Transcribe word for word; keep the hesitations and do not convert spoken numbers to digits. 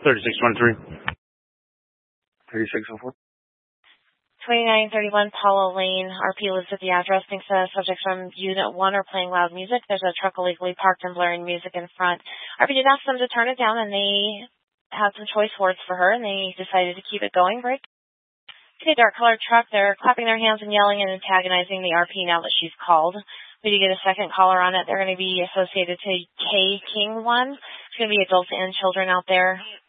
thirty-six twenty-three. thirty-six oh four. twenty-nine thirty-one Paula Lane, R P lives at the address, thinks the subjects from Unit one are playing loud music. There's a truck illegally parked and blaring music in front. R P did ask them to turn it down, and they had some choice words for her, and they decided to keep it going. Break. See a dark colored truck. They're clapping their hands and yelling and antagonizing the R P now that she's called. We did get a second caller on it. They're going to be associated to K King one. It's going to be adults and children out there.